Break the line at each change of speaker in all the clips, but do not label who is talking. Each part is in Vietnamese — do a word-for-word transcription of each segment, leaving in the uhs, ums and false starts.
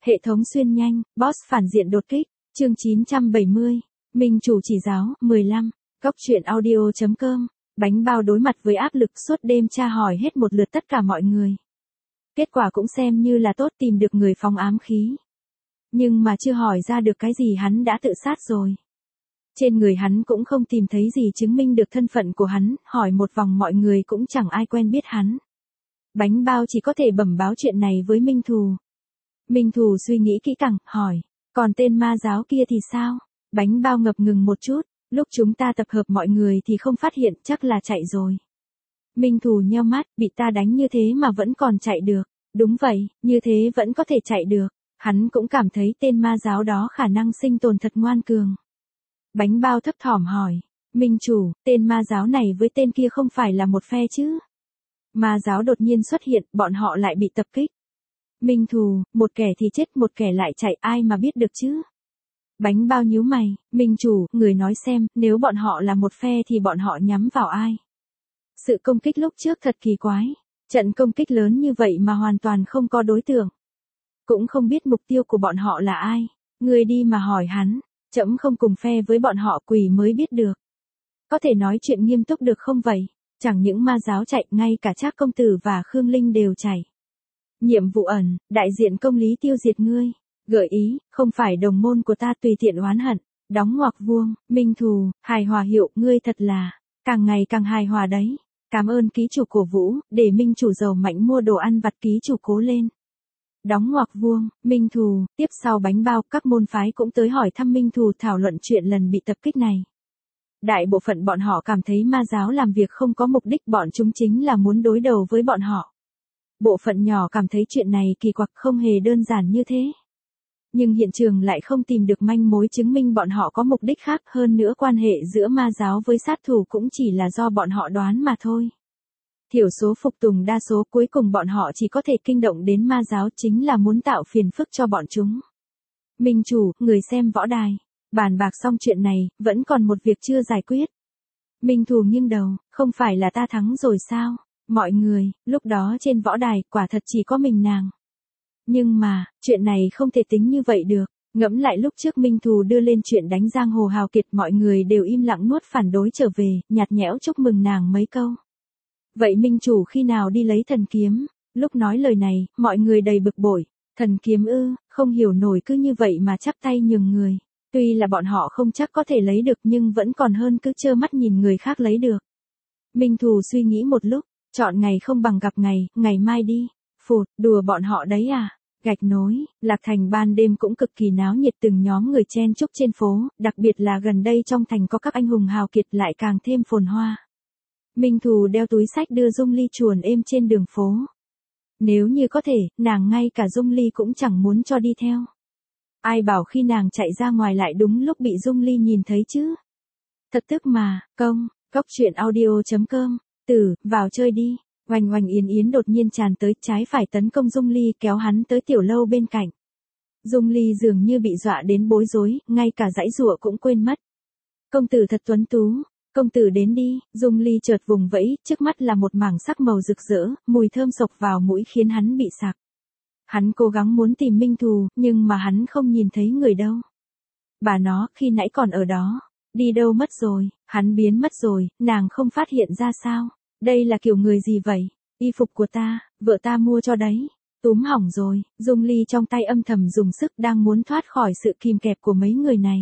Hệ thống xuyên nhanh, boss phản diện đột kích, chương chín trăm bảy mươi, Minh chủ chỉ giáo, mười lăm, Góc truyện audio.com, bánh bao đối mặt với áp lực suốt đêm tra hỏi hết một lượt tất cả mọi người. Kết quả cũng xem như là tốt, tìm được người phóng ám khí. Nhưng mà chưa hỏi ra được cái gì hắn đã tự sát rồi. Trên người hắn cũng không tìm thấy gì chứng minh được thân phận của hắn, hỏi một vòng mọi người cũng chẳng ai quen biết hắn. Bánh bao chỉ có thể bẩm báo chuyện này với Minh Thù. Minh Thù suy nghĩ kỹ càng, hỏi, còn tên ma giáo kia thì sao? Bánh bao ngập ngừng một chút, lúc chúng ta tập hợp mọi người thì không phát hiện, chắc là chạy rồi. Minh Thù nheo mắt, bị ta đánh như thế mà vẫn còn chạy được. Đúng vậy, như thế vẫn có thể chạy được. Hắn cũng cảm thấy tên ma giáo đó khả năng sinh tồn thật ngoan cường. Bánh bao thấp thỏm hỏi, Minh chủ, tên ma giáo này với tên kia không phải là một phe chứ? Ma giáo đột nhiên xuất hiện, bọn họ lại bị tập kích. Minh Thù, một kẻ thì chết, một kẻ lại chạy, ai mà biết được chứ? Bánh bao nhíu mày, Minh chủ, người nói xem, nếu bọn họ là một phe thì bọn họ nhắm vào ai? Sự công kích lúc trước thật kỳ quái. Trận công kích lớn như vậy mà hoàn toàn không có đối tượng. Cũng không biết mục tiêu của bọn họ là ai. Người đi mà hỏi hắn, trẫm không cùng phe với bọn họ, quỷ mới biết được. Có thể nói chuyện nghiêm túc được không vậy? Chẳng những ma giáo chạy, ngay cả Trác công tử và Khương Linh đều chạy. Nhiệm vụ ẩn, đại diện công lý tiêu diệt ngươi. Gợi ý, không phải đồng môn của ta, tùy tiện oán hận. Đóng ngoặc vuông, Minh Thù, hài hòa hiệu, ngươi thật là, càng ngày càng hài hòa đấy. Cảm ơn ký chủ cổ vũ, để Minh chủ giàu mạnh mua đồ ăn vặt, ký chủ cố lên. Đóng ngoặc vuông, Minh Thù, tiếp sau bánh bao, các môn phái cũng tới hỏi thăm Minh Thù, thảo luận chuyện lần bị tập kích này. Đại bộ phận bọn họ cảm thấy ma giáo làm việc không có mục đích, bọn chúng chính là muốn đối đầu với bọn họ. Bộ phận nhỏ cảm thấy chuyện này kỳ quặc, không hề đơn giản như thế. Nhưng hiện trường lại không tìm được manh mối chứng minh bọn họ có mục đích khác, hơn nữa quan hệ giữa ma giáo với sát thủ cũng chỉ là do bọn họ đoán mà thôi. Thiểu số phục tùng đa số, cuối cùng bọn họ chỉ có thể kinh động đến ma giáo, chính là muốn tạo phiền phức cho bọn chúng. Minh chủ, người xem võ đài. Bàn bạc xong chuyện này, vẫn còn một việc chưa giải quyết. Minh Thù nghiêng đầu, không phải là ta thắng rồi sao? Mọi người, lúc đó trên võ đài, quả thật chỉ có mình nàng. Nhưng mà, chuyện này không thể tính như vậy được. Ngẫm lại lúc trước Minh Thù đưa lên chuyện đánh giang hồ hào kiệt, mọi người đều im lặng nuốt phản đối trở về, nhạt nhẽo chúc mừng nàng mấy câu. Vậy Minh chủ khi nào đi lấy thần kiếm? Lúc nói lời này, mọi người đầy bực bội. Thần kiếm ư, không hiểu nổi, cứ như vậy mà chắp tay nhường người. Tuy là bọn họ không chắc có thể lấy được, nhưng vẫn còn hơn cứ trơ mắt nhìn người khác lấy được. Minh Thù suy nghĩ một lúc, chọn ngày không bằng gặp ngày, ngày mai đi. Phụt, đùa bọn họ đấy à? Gạch nối, Lạc Thành ban đêm cũng cực kỳ náo nhiệt, từng nhóm người chen chúc trên phố, đặc biệt là gần đây trong thành có các anh hùng hào kiệt lại càng thêm phồn hoa. Minh Thù đeo túi sách đưa Dung Ly chuồn êm trên đường phố. Nếu như có thể, nàng ngay cả Dung Ly cũng chẳng muốn cho đi theo. Ai bảo khi nàng chạy ra ngoài lại đúng lúc bị Dung Ly nhìn thấy chứ? Thật tức mà, công, góc truyện audio.com, tử, vào chơi đi. Oanh oanh Yến Yến đột nhiên tràn tới, trái phải tấn công Dung Ly, kéo hắn tới tiểu lâu bên cạnh. Dung Ly dường như bị dọa đến bối rối, ngay cả giãy giụa cũng quên mất. Công tử thật tuấn tú, công tử đến đi. Dung Ly chợt vùng vẫy, trước mắt là một mảng sắc màu rực rỡ, mùi thơm sộc vào mũi khiến hắn bị sặc. Hắn cố gắng muốn tìm Minh Thù, nhưng mà hắn không nhìn thấy người đâu. Bà nó, khi nãy còn ở đó, đi đâu mất rồi? Hắn biến mất rồi, nàng không phát hiện ra sao? Đây là kiểu người gì vậy? Y phục của ta, vợ ta mua cho đấy. Túm hỏng rồi. Dung Ly trong tay âm thầm dùng sức, đang muốn thoát khỏi sự kìm kẹp của mấy người này.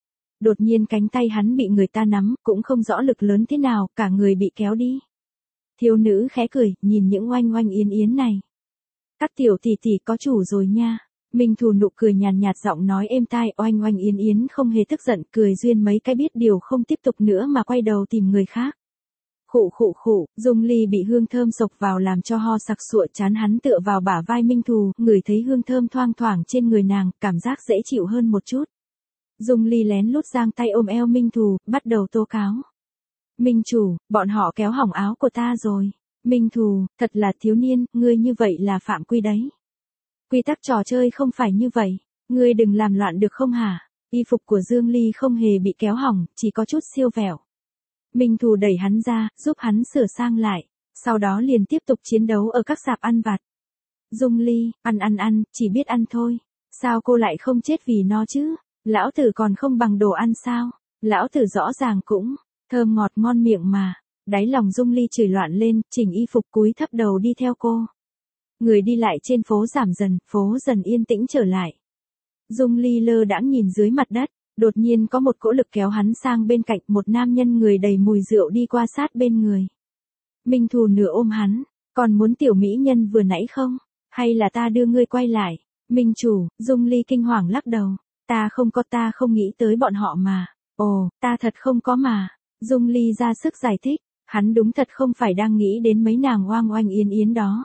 Đột nhiên cánh tay hắn bị người ta nắm, cũng không rõ lực lớn thế nào, cả người bị kéo đi. Thiếu nữ khẽ cười, nhìn những oanh oanh Yến Yến này. Các tiểu tỷ tỷ có chủ rồi nha. Minh Thù nụ cười nhàn nhạt, giọng nói êm tai. Oanh oanh Yến Yến không hề tức giận, cười duyên mấy cái, biết điều không tiếp tục nữa mà quay đầu tìm người khác. Khụ khụ khụ, Dung Ly bị hương thơm sộc vào làm cho ho sặc sụa, chán hắn tựa vào bả vai Minh Thù, ngửi thấy hương thơm thoang thoảng trên người nàng, cảm giác dễ chịu hơn một chút. Dung Ly lén lút giang tay ôm eo Minh Thù, bắt đầu tố cáo. Minh chủ, bọn họ kéo hỏng áo của ta rồi. Minh Thù, thật là thiếu niên, ngươi như vậy là phạm quy đấy. Quy tắc trò chơi không phải như vậy, ngươi đừng làm loạn được không hả? Y phục của Dương Ly không hề bị kéo hỏng, chỉ có chút siêu vẹo. Minh Thù đẩy hắn ra, giúp hắn sửa sang lại, sau đó liền tiếp tục chiến đấu ở các sạp ăn vặt. Dung Ly, ăn ăn ăn, chỉ biết ăn thôi. Sao cô lại không chết vì nó chứ? Lão tử còn không bằng đồ ăn sao? Lão tử rõ ràng cũng thơm ngọt ngon miệng mà. Đáy lòng Dung Ly chửi loạn lên, chỉnh y phục cúi thấp đầu đi theo cô. Người đi lại trên phố giảm dần, phố dần yên tĩnh trở lại. Dung Ly lơ đãng nhìn dưới mặt đất, đột nhiên có một cỗ lực kéo hắn sang bên cạnh, một nam nhân người đầy mùi rượu đi qua sát bên người. Minh Thù nửa ôm hắn, còn muốn tiểu mỹ nhân vừa nãy không? Hay là ta đưa ngươi quay lại? Minh chủ, Dung Ly kinh hoàng lắc đầu. Ta không có, ta không nghĩ tới bọn họ mà. Ồ, ta thật không có mà. Dung Ly ra sức giải thích, hắn đúng thật không phải đang nghĩ đến mấy nàng oang oanh yến yến đó.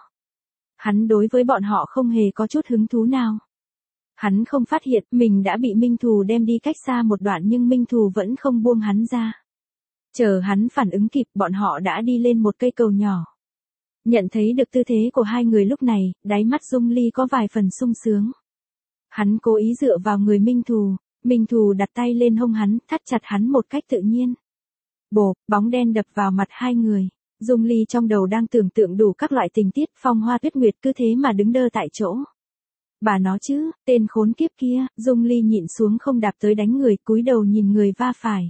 Hắn đối với bọn họ không hề có chút hứng thú nào. Hắn không phát hiện mình đã bị Minh Thù đem đi cách xa một đoạn nhưng Minh Thù vẫn không buông hắn ra. Chờ hắn phản ứng kịp, bọn họ đã đi lên một cây cầu nhỏ. Nhận thấy được tư thế của hai người lúc này, đáy mắt Dung Ly có vài phần sung sướng. Hắn cố ý dựa vào người Minh Thù, Minh Thù đặt tay lên hông hắn, thắt chặt hắn một cách tự nhiên. Bộp, bóng đen đập vào mặt hai người. Dung Ly trong đầu đang tưởng tượng đủ các loại tình tiết, Phong Hoa Tuyết Nguyệt cứ thế mà đứng đơ tại chỗ. Bà nó chứ, tên khốn kiếp kia. Dung Ly nhịn xuống không đạp tới đánh người, cúi đầu nhìn người va phải.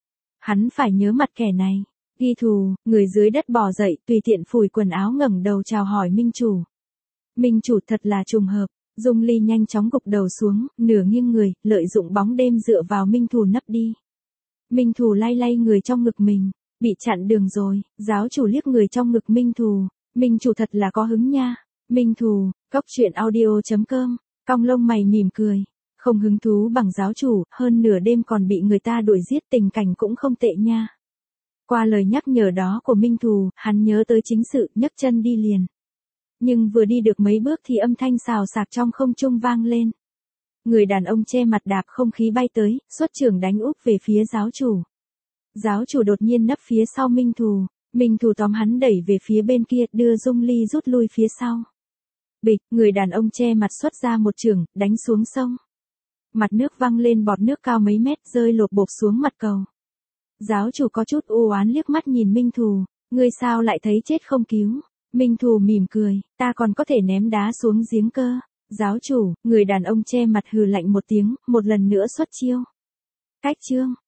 Hắn phải nhớ mặt kẻ này. Ghi thù, người dưới đất bò dậy, tùy tiện phủi quần áo ngẩng đầu chào hỏi Minh chủ. Minh chủ thật là trùng hợp. Dung Ly nhanh chóng gục đầu xuống, nửa nghiêng người, lợi dụng bóng đêm dựa vào Minh Thù nấp đi. Minh Thù lay lay người trong ngực mình, bị chặn đường rồi. Giáo chủ liếc người trong ngực Minh Thù, Minh chủ thật là có hứng nha. Minh Thù, cốc truyện audio chấm com, cong lông mày mỉm cười, không hứng thú bằng giáo chủ, hơn nửa đêm còn bị người ta đuổi giết, tình cảnh cũng không tệ nha. Qua lời nhắc nhở đó của Minh Thù, hắn nhớ tới chính sự, nhấc chân đi liền. Nhưng vừa đi được mấy bước thì âm thanh xào xạc trong không trung vang lên. Người đàn ông che mặt đạp không khí bay tới, xuất trưởng đánh úp về phía giáo chủ. Giáo chủ đột nhiên nấp phía sau Minh Thù, Minh Thù tóm hắn đẩy về phía bên kia, đưa Dung Ly rút lui phía sau. Bịch, người đàn ông che mặt xuất ra một chưởng, đánh xuống sông. Mặt nước văng lên bọt nước cao mấy mét, rơi lộp bộp xuống mặt cầu. Giáo chủ có chút u oán liếc mắt nhìn Minh Thù, ngươi sao lại thấy chết không cứu? Minh Thù mỉm cười, ta còn có thể ném đá xuống giếng cơ. Giáo chủ, người đàn ông che mặt hừ lạnh một tiếng, một lần nữa xuất chiêu. Cách chương.